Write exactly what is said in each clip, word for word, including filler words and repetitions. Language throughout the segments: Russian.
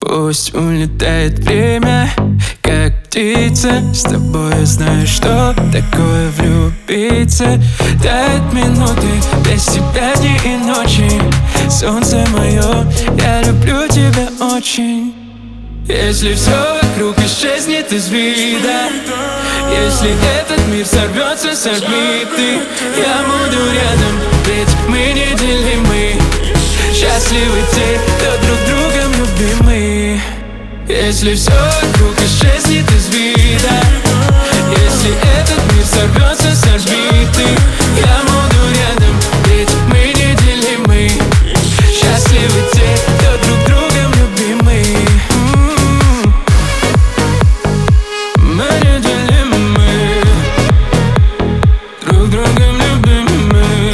Пусть улетает время, как птица. С тобой я знаю, что такое влюбиться. Тают минуты, без тебя дни и ночи. Солнце мое, я люблю тебя очень. Если все вокруг исчезнет из вида, если этот мир сорвется с орбиты, я буду рядом, ведь мы неделимы. Счастливы те, кто друг другом любимы. Если все вокруг исчезнет из вида, если этот мир сорвется с орбиты, я буду рядом, ведь мы неделимы. Счастливы те, кто друг другом любимы. Мы неделимы, друг другом любимы.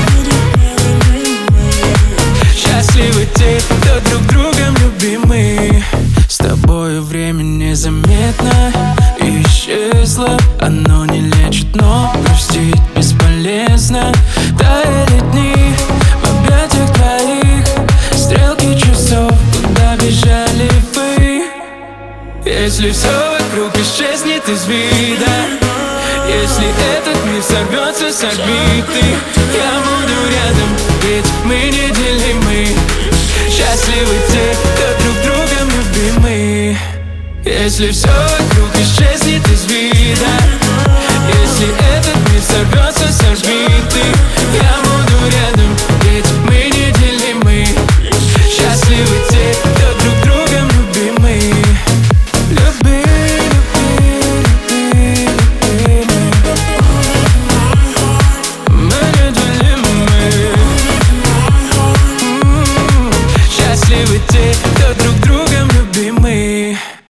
Счастливы те, кто друг другом любимы. С тобою время незаметно исчезло. Оно не лечит, но простить бесполезно. Таяли дни в объятиях твоих, стрелки часов, куда бежали вы. Если все вокруг исчезнет из вида, если этот мир сорвется с орбиты, я буду рядом, ведь мы неделимы. Счастливы те, кто друг другом любимы. Если все